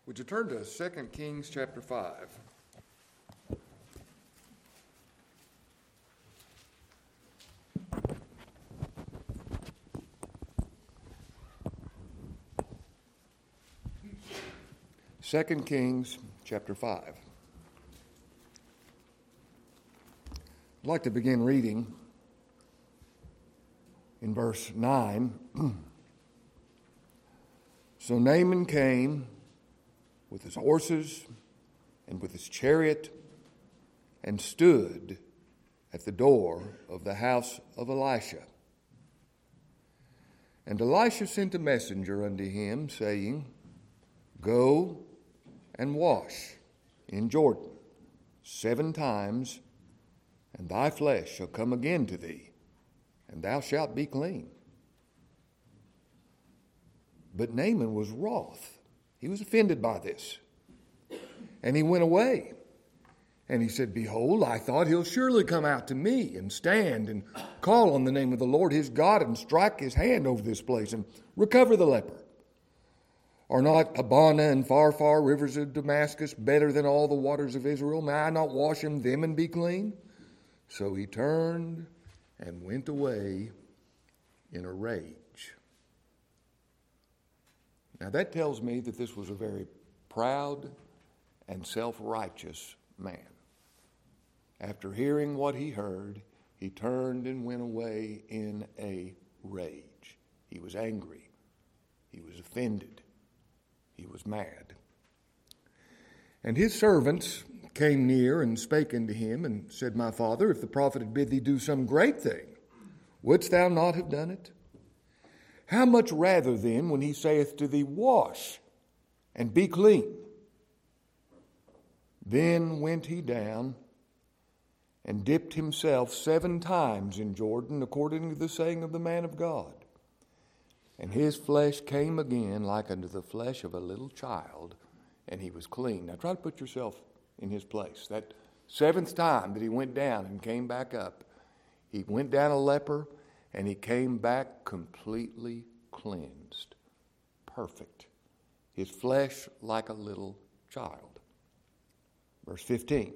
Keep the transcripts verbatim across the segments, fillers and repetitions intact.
Would you turn to Second Kings chapter five? Second Kings chapter five. I'd like to begin reading in verse nine. So Naaman came with his horses and with his chariot and stood at the door of the house of Elisha. And Elisha sent a messenger unto him, saying, Go and wash in Jordan seven times, and thy flesh shall come again to thee, and thou shalt be clean. But Naaman was wroth. He was offended by this. And he went away. And he said, Behold, I thought he'll surely come out to me and stand and call on the name of the Lord his God and strike his hand over this place and recover the leper. Are not Abana and Pharpar, rivers of Damascus, better than all the waters of Israel? May I not wash in them and be clean? So he turned and went away in a rage. Now that tells me that this was a very proud and self-righteous man. After hearing what he heard, he turned and went away in a rage. He was angry. He was offended. He was mad. And his servants came near and spake unto him and said, My father, if the prophet had bid thee do some great thing, wouldst thou not have done it? How much rather then when he saith to thee, Wash and be clean? Then went he down and dipped himself seven times in Jordan, according to the saying of the man of God. And his flesh came again like unto the flesh of a little child, and he was clean. Now try to put yourself in his place. That seventh time that he went down and came back up, he went down a leper, and he came back completely cleansed, perfect. His flesh like a little child. Verse fifteen.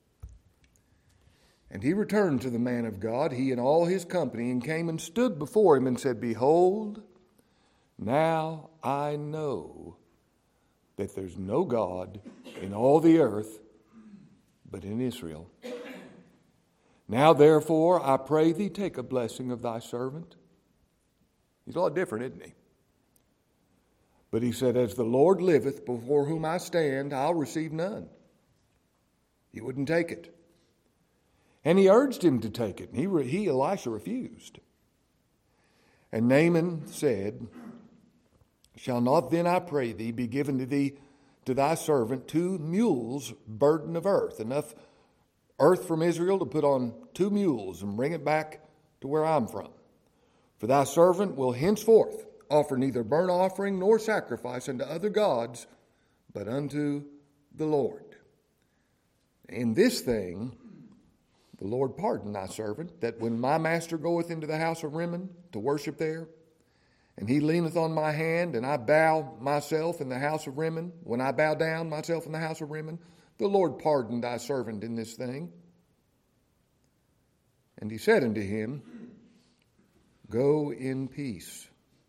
And he returned to the man of God, he and all his company, and came and stood before him and said, Behold, now I know that there's no God in all the earth but in Israel. Now, therefore, I pray thee, take a blessing of thy servant. He's a lot different, isn't he? But he said, As the Lord liveth, before whom I stand, I'll receive none. He wouldn't take it. And he urged him to take it, and he, re- he Elisha, refused. And Naaman said, Shall not then, I pray thee, be given to thee, to thy servant, two mules burden of earth, enough earth from Israel to put on two mules and bring it back to where I'm from? For thy servant will henceforth offer neither burnt offering nor sacrifice unto other gods, but unto the Lord. In this thing the Lord pardon thy servant, that when my master goeth into the house of Rimmon to worship there, and he leaneth on my hand, and I bow myself in the house of Rimmon, when I bow down myself in the house of Rimmon, the Lord pardon thy servant in this thing. And he said unto him, Go in peace.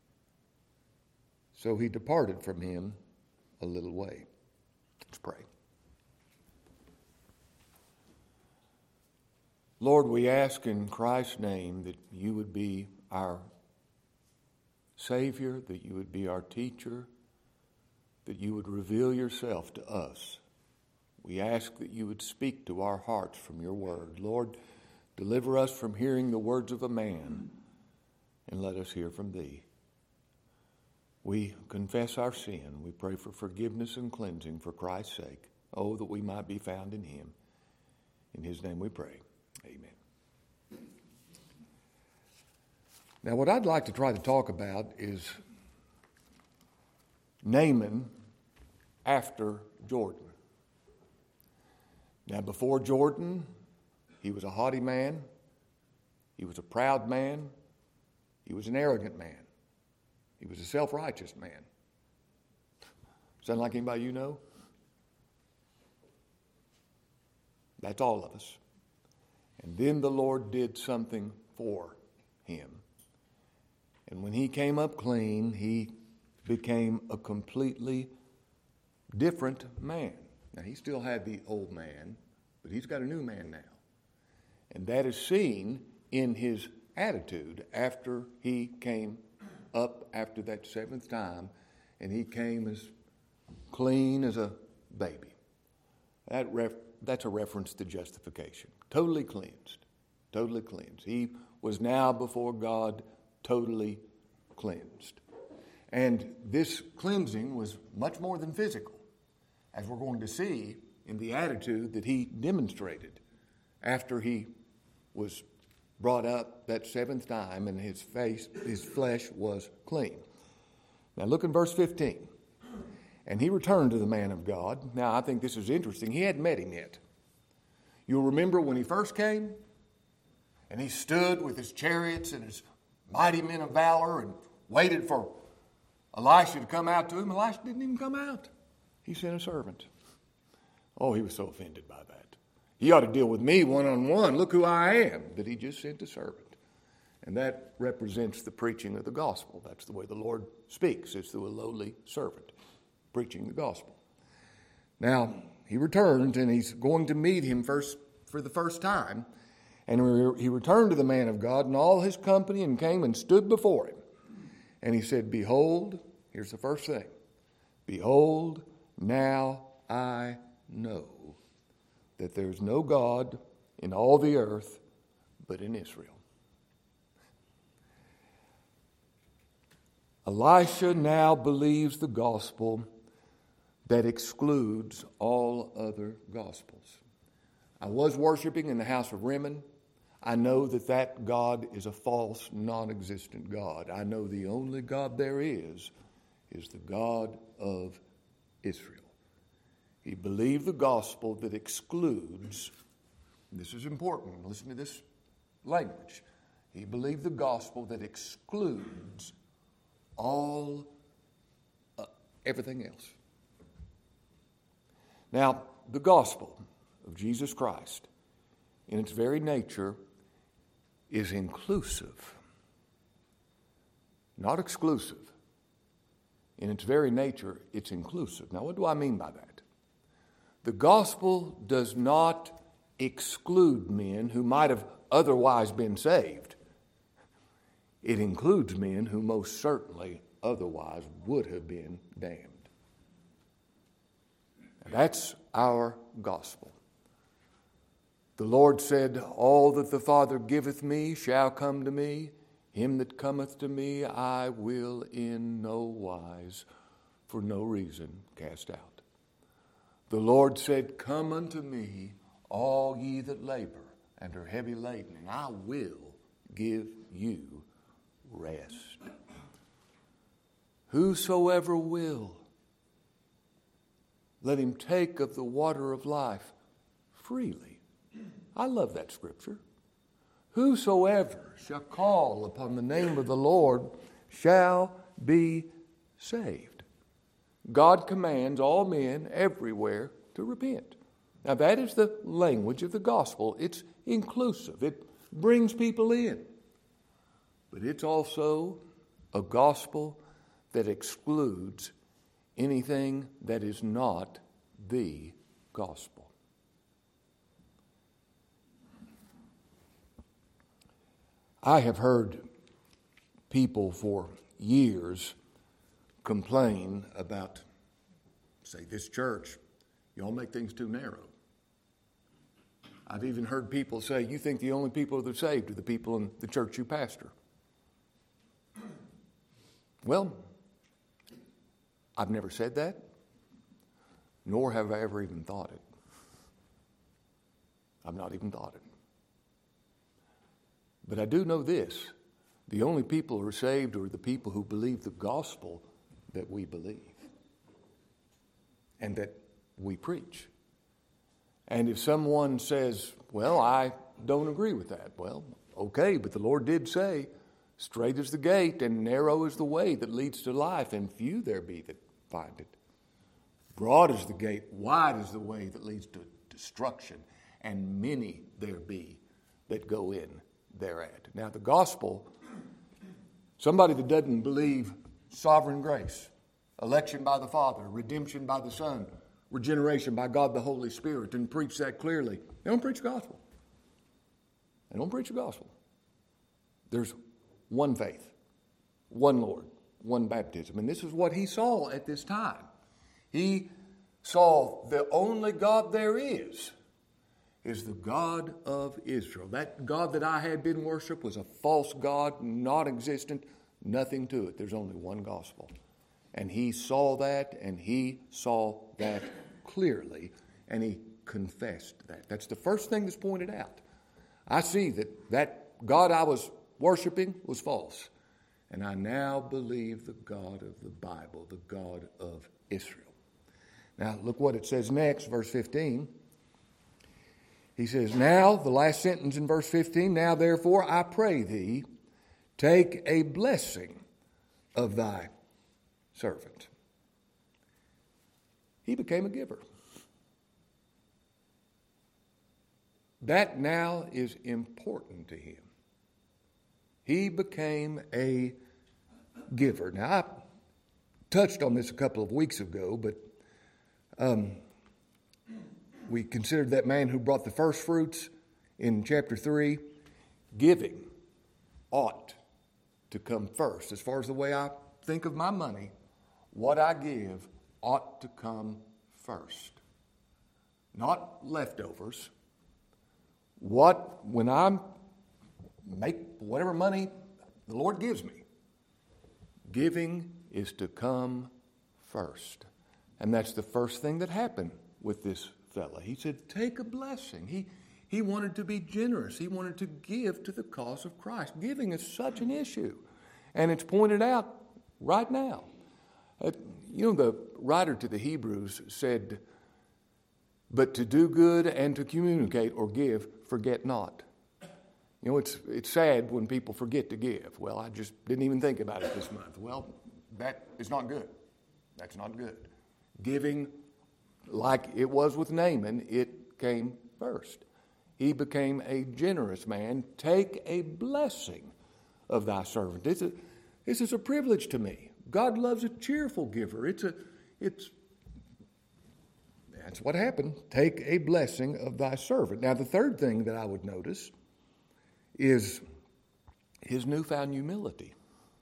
So he departed from him a little way. Let's pray. Lord, we ask in Christ's name that you would be our Savior, that you would be our teacher, that you would reveal yourself to us. We ask that you would speak to our hearts from your word. Lord, deliver us from hearing the words of a man, and let us hear from thee. We confess our sin. We pray for forgiveness and cleansing for Christ's sake. Oh, that we might be found in him. In his name we pray. Amen. Now, what I'd like to try to talk about is Naaman after Jordan. Now, before Jordan, he was a haughty man. He was a proud man. He was an arrogant man. He was a self-righteous man. Sound like anybody you know? That's all of us. And then the Lord did something for him. And when he came up clean, he became a completely different man. Now, he still had the old man, but he's got a new man now. And that is seen in his attitude after he came up after that seventh time, and he came as clean as a baby. That ref, that's a reference to justification. Totally cleansed. Totally cleansed. He was now before God totally cleansed. And this cleansing was much more than physical, as we're going to see in the attitude that he demonstrated after he was brought up that seventh time and his face, his flesh was clean. Now look in verse fifteen. And he returned to the man of God. Now I think this is interesting. He hadn't met him yet. You'll remember when he first came, and he stood with his chariots and his mighty men of valor and waited for Elisha to come out to him. Elisha didn't even come out. He sent a servant. Oh, he was so offended by that. He ought to deal with me one-on-one. Look who I am. But he just sent a servant. And that represents the preaching of the gospel. That's the way the Lord speaks. It's through a lowly servant preaching the gospel. Now, he returns, and he's going to meet him first for the first time. And he returned to the man of God and all his company and came and stood before him. And he said, behold, here's the first thing. Behold, now I know that there's no God in all the earth but in Israel. Elisha now believes the gospel that excludes all other gospels. I was worshiping in the house of Rimmon. I know that that God is a false, non-existent God. I know the only God there is, is the God of Israel. He believed the gospel that excludes, this is important, listen to this language. He believed the gospel that excludes all, uh, everything else. Now, the gospel of Jesus Christ, in its very nature, is inclusive, not exclusive. In its very nature, it's inclusive. Now, what do I mean by that? The gospel does not exclude men who might have otherwise been saved. It includes men who most certainly otherwise would have been damned. And that's our gospel. The Lord said, all that the Father giveth me shall come to me. Him that cometh to me I will in no wise, for no reason, cast out. The Lord said, come unto me, all ye that labor and are heavy laden, and I will give you rest. Whosoever will, let him take of the water of life freely. I love that scripture. Whosoever shall call upon the name of the Lord shall be saved. God commands all men everywhere to repent. Now that is the language of the gospel. It's inclusive. It brings people in. But it's also a gospel that excludes anything that is not the gospel. I have heard people for years complain about, say, this church, y'all make things too narrow. I've even heard people say, you think the only people that are saved are the people in the church you pastor. Well, I've never said that, nor have I ever even thought it. I've not even thought it. But I do know this. The only people who are saved are the people who believe the gospel that we believe and that we preach. And if someone says, well, I don't agree with that, well, okay, but the Lord did say, straight is the gate and narrow is the way that leads to life, and few there be that find it. Broad is the gate, wide is the way that leads to destruction, and many there be that go in thereat. Now, the gospel, somebody that doesn't believe sovereign grace, election by the Father, redemption by the Son, regeneration by God the Holy Spirit, and preach that clearly, they don't preach the gospel. They don't preach the gospel. There's one faith, one Lord, one baptism. And this is what he saw at this time. He saw the only God there is, is the God of Israel. That God that I had been worshiped was a false God, not existent, nothing to it. There's only one gospel. And he saw that, and he saw that clearly, and he confessed that. That's the first thing that's pointed out. I see that that God I was worshiping was false, and I now believe the God of the Bible, the God of Israel. Now, look what it says next, verse fifteen. He says, now, the last sentence in verse fifteen, now therefore I pray thee, take a blessing of thy servant. He became a giver. That now is important to him. He became a giver. Now, I touched on this a couple of weeks ago, but um, we considered that man who brought the first fruits in chapter three. Giving ought to come first. As far as the way I think of my money, what I give ought to come first. Not leftovers. What, when I make whatever money the Lord gives me, giving is to come first. And that's the first thing that happened with this fella. He said, take a blessing. He, he wanted to be generous. He wanted to give to the cause of Christ. Giving is such an issue. And it's pointed out right now. Uh, you know, the writer to the Hebrews said, but to do good and to communicate or give, forget not. You know, it's it's sad when people forget to give. Well, I just didn't even think about it this month. Well, that is not good. That's not good. Giving, like it was with Naaman, it came first. He became a generous man. Take a blessing of thy servant. This is, this is a privilege to me. God loves a cheerful giver. It's a, it's, that's what happened. Take a blessing of thy servant. Now, the third thing that I would notice is his newfound humility.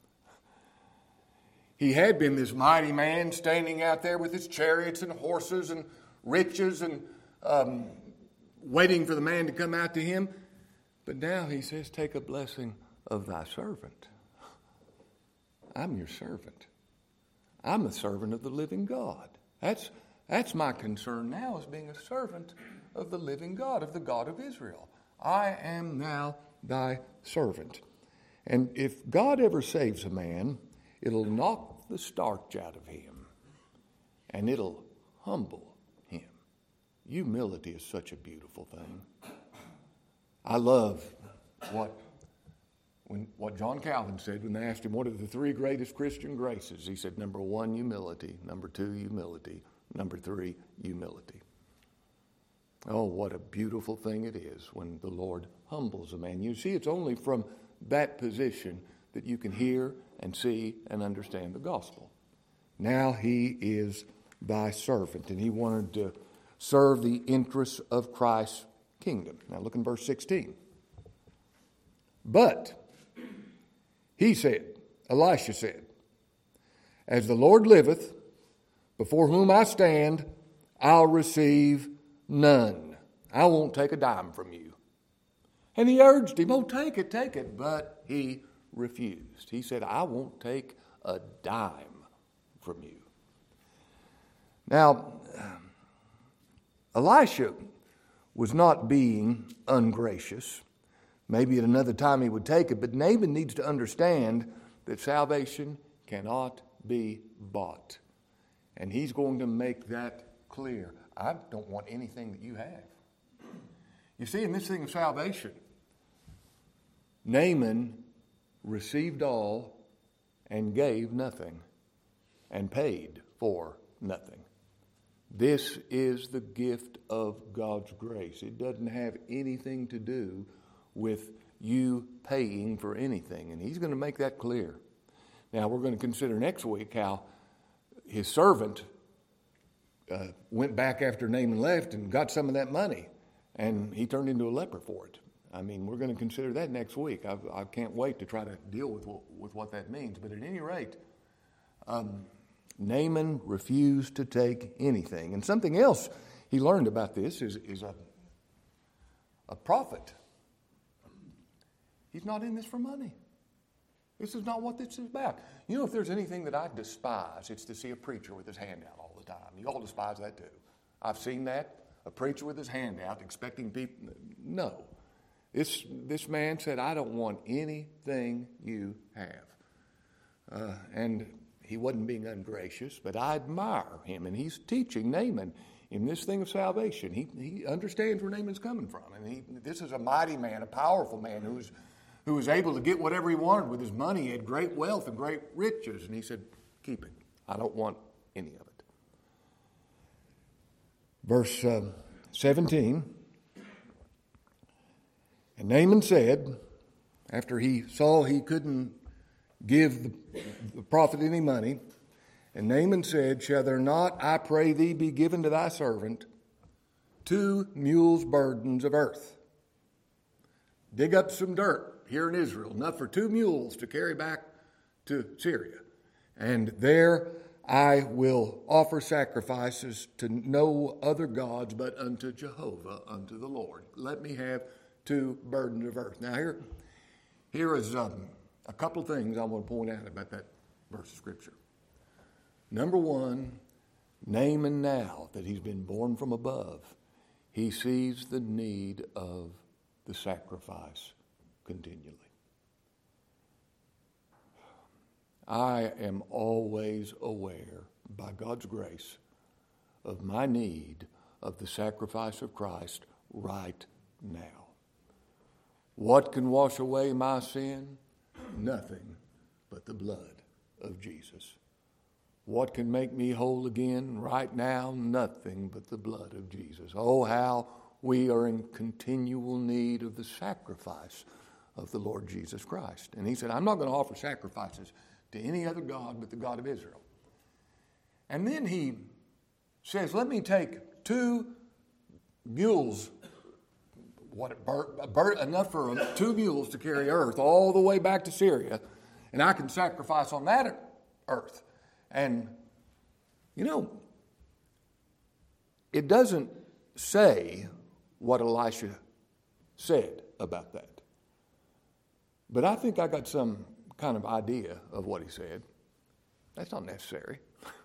He had been this mighty man standing out there with his chariots and horses and riches and um, waiting for the man to come out to him. But now he says, take a blessing of thy servant. I'm your servant. I'm a servant of the living God. That's, that's my concern now, is being a servant of the living God, of the God of Israel. I am now thy servant. And if God ever saves a man, it'll knock the starch out of him, and it'll humble him. Humility is such a beautiful thing. I love what when what John Calvin said when they asked him, what are the three greatest Christian graces? He said, number one, humility. Number two, humility. Number three, humility. Oh, what a beautiful thing it is when the Lord humbles a man. You see, it's only from that position that you can hear and see and understand the gospel. Now he is thy servant, and he wanted to serve the interests of Christ's kingdom. Now look in verse sixteen. But he said, Elisha said, as the Lord liveth, before whom I stand, I'll receive none. I won't take a dime from you. And he urged him, oh, take it, take it. But he refused. He said, I won't take a dime from you. Now, Elisha was not being ungracious. Maybe at another time he would take it, but Naaman needs to understand that salvation cannot be bought. And he's going to make that clear. I don't want anything that you have. You see, in this thing of salvation, Naaman received all and gave nothing and paid for nothing. This is the gift of God's grace. It doesn't have anything to do with you paying for anything. And he's going to make that clear. Now, we're going to consider next week how his servant uh, went back after Naaman left and got some of that money. And he turned into a leper for it. I mean, we're going to consider that next week. I, I can't wait to try to deal with, with what that means. But at any rate, um, Naaman refused to take anything. And something else he learned about this is, is a, a prophet. He's not in this for money. This is not what this is about. You know, if there's anything that I despise, it's to see a preacher with his hand out all the time. You all despise that too. I've seen that. A preacher with his hand out, expecting people. No. This, this man said, I don't want anything you have. Uh, and he wasn't being ungracious, but I admire him. And he's teaching Naaman in this thing of salvation. He, he understands where Naaman's coming from. And he, this is a mighty man, a powerful man who was, who was able to get whatever he wanted with his money. He had great wealth and great riches. And he said, keep it. I don't want any of it. Verse um, seventeen, and Naaman said, after he saw he couldn't give the, the prophet any money, and Naaman said, shall there not, I pray thee, be given to thy servant two mules' burdens of earth? Dig up some dirt here in Israel, enough for two mules to carry back to Syria, and there I will offer sacrifices to no other gods but unto Jehovah, unto the Lord. Let me have two burdens of earth. Now here, here is um, a couple of things I want to point out about that verse of Scripture. Number one, Naaman, now that he's been born from above, he sees the need of the sacrifice continually. I am always aware, by God's grace, of my need of the sacrifice of Christ right now. What can wash away my sin? Nothing but the blood of Jesus. What can make me whole again right now? Nothing but the blood of Jesus. Oh, how we are in continual need of the sacrifice of the Lord Jesus Christ. And he said, I'm not going to offer sacrifices to any other god but the God of Israel. And then he says, let me take two mules, what bur- bur- enough for two mules to carry earth all the way back to Syria, and I can sacrifice on that earth. And, you know, it doesn't say what Elisha said about that. But I think I got some kind of idea of what he said. That's not necessary.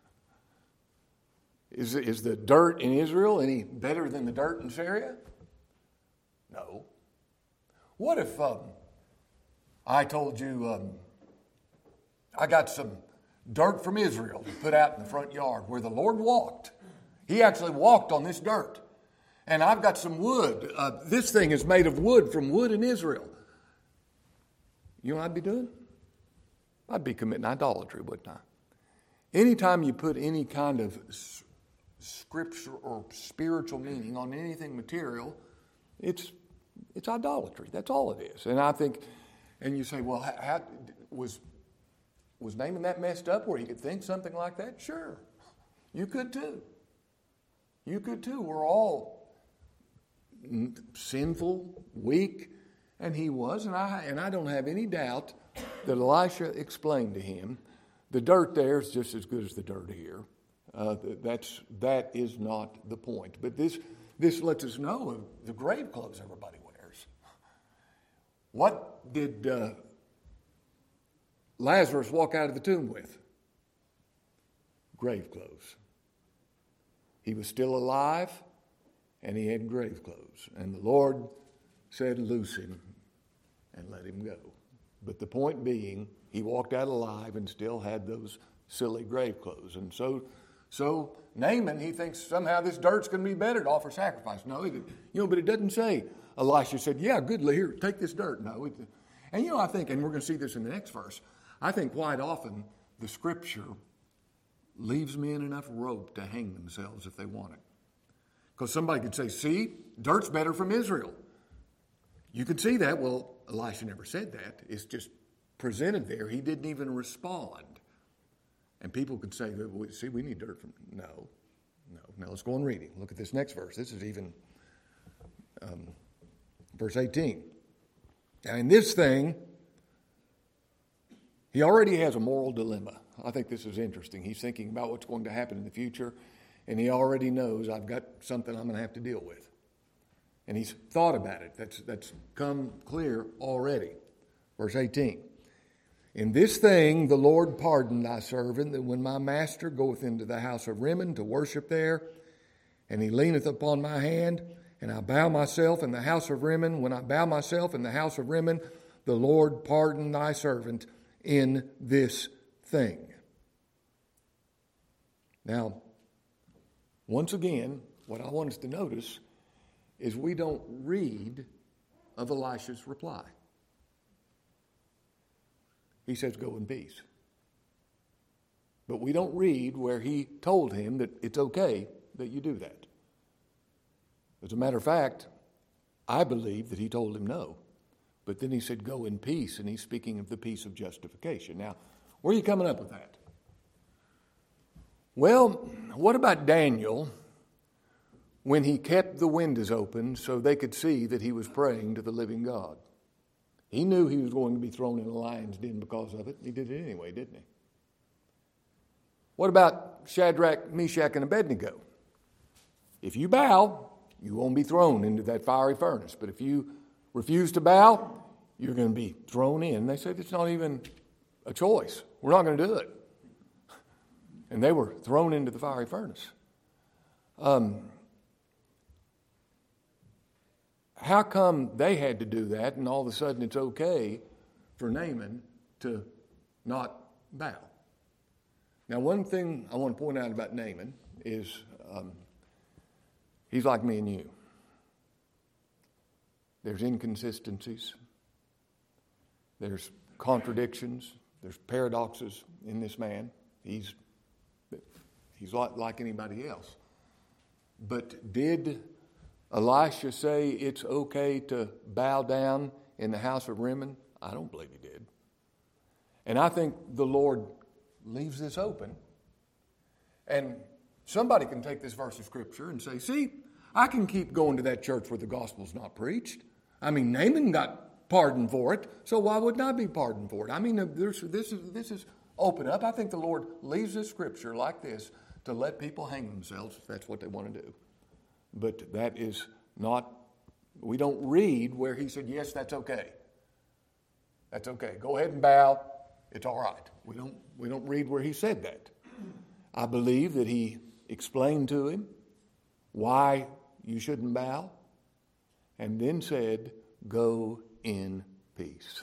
Is, is the dirt in Israel any better than the dirt in Syria? No. What if um, I told you um, I got some dirt from Israel to put out in the front yard where the Lord walked? He actually walked on this dirt. And I've got some wood. Uh, this thing is made of wood from wood in Israel. You know what I'd be doing? I'd be committing idolatry, wouldn't I? Anytime you put any kind of scripture or spiritual meaning on anything material, it's it's idolatry. That's all it is. And I think, and you say, well, how, how was was Naaman that messed up where he could think something like that? Sure, you could too. You could too. We're all sinful, weak, and he was, and I and I don't have any doubt that Elisha explained to him, the dirt there is just as good as the dirt here. Uh, that's that is not the point. But this this lets us know of the grave clothes everybody wears. What did uh, Lazarus walk out of the tomb with? Grave clothes. He was still alive, and he had grave clothes. And the Lord said, loose him and let him go. But the point being, he walked out alive and still had those silly grave clothes. And so so Naaman, he thinks somehow this dirt's going to be better to offer sacrifice. No, it, you know, but it doesn't say Elisha said, yeah, good, here, take this dirt. No. It, and, you know, I think, and we're going to see this in the next verse, I think quite often the Scripture leaves men enough rope to hang themselves if they want it. Because somebody could say, see, dirt's better from Israel. You could see that. Well, Elisha never said that. It's just presented there. He didn't even respond. And people could say, see, we need dirt from... No, no. Now let's go on reading. Look at this next verse. This is even um, verse eighteen. Now in this thing, he already has a moral dilemma. I think this is interesting. He's thinking about what's going to happen in the future, and he already knows I've got something I'm going to have to deal with. And he's thought about it. That's, that's come clear already. Verse eighteen. In this thing the Lord pardoned thy servant, that when my master goeth into the house of Rimmon to worship there, and he leaneth upon my hand, and I bow myself in the house of Rimmon, when I bow myself in the house of Rimmon, the Lord pardoned thy servant in this thing. Now, once again, what I want us to notice is we don't read of Elisha's reply. He says, go in peace. But we don't read where he told him that it's okay that you do that. As a matter of fact, I believe that he told him no. But then he said, go in peace, and he's speaking of the peace of justification. Now, where are you coming up with that? Well, what about Daniel when he kept the windows open so they could see that he was praying to the living God? He knew he was going to be thrown in a lion's den because of it. He did it anyway, didn't he? What about Shadrach, Meshach, and Abednego? If you bow, you won't be thrown into that fiery furnace. But if you refuse to bow, you're going to be thrown in. They said it's not even a choice. We're not going to do it. And they were thrown into the fiery furnace. Um, how come they had to do that and all of a sudden it's okay for Naaman to not bow? Now, one thing I want to point out about Naaman is um, he's like me and you. There's inconsistencies. There's contradictions. There's paradoxes in this man. He's he's like, like anybody else. But did Elisha say it's okay to bow down in the house of Rimmon? I don't believe he did. And I think the Lord leaves this open. And somebody can take this verse of Scripture and say, see, I can keep going to that church where the gospel's not preached. I mean, Naaman got pardoned for it, so why wouldn't I be pardoned for it? I mean, this is, this is open up. I think the Lord leaves this Scripture like this to let people hang themselves if that's what they want to do. But that is not, we don't read where he said, yes, that's okay. That's okay. Go ahead and bow. It's all right. We don't, we don't read where he said that. I believe that he explained to him why you shouldn't bow and then said, go in peace.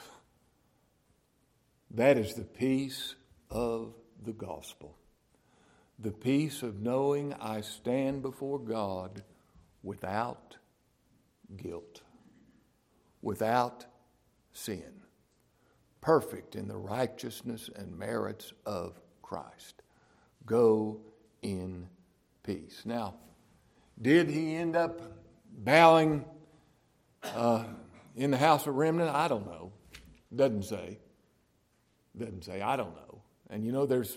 That is the peace of the gospel. The peace of knowing I stand before God without guilt, without sin, perfect in the righteousness and merits of Christ. Go in peace. Now, did he end up bowing uh, in the house of Rimmon? I don't know. Doesn't say. Doesn't say. I don't know. And you know, there's,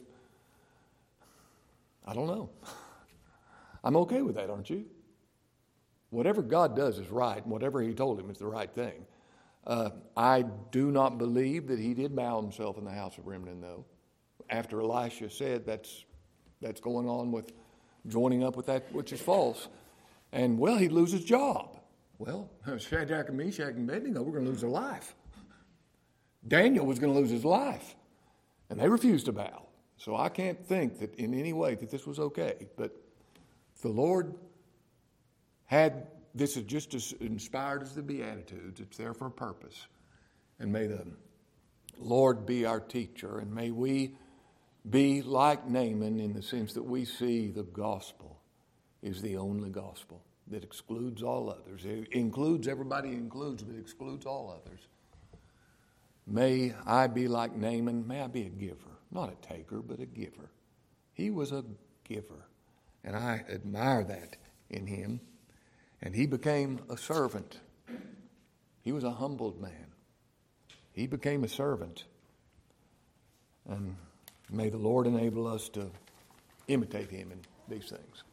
I don't know. I'm okay with that, aren't you? Whatever God does is right, and whatever he told him is the right thing. Uh, I do not believe that he did bow himself in the house of Rimmon, though. After Elisha said that's that's going on with joining up with that which is false. And, well, he'd lose his job. Well, Shadrach and Meshach and Abednego were going to lose their life. Daniel was going to lose his life. And they refused to bow. So I can't think that in any way that this was okay. But the Lord had, this is just as inspired as the Beatitudes. It's there for a purpose. And may the Lord be our teacher. And may we be like Naaman in the sense that we see the gospel is the only gospel that excludes all others. It includes everybody it includes, but excludes all others. May I be like Naaman. May I be a giver. Not a taker, but a giver. He was a giver, and I admire that in him. And he became a servant. He was a humbled man. He became a servant. And may the Lord enable us to imitate him in these things.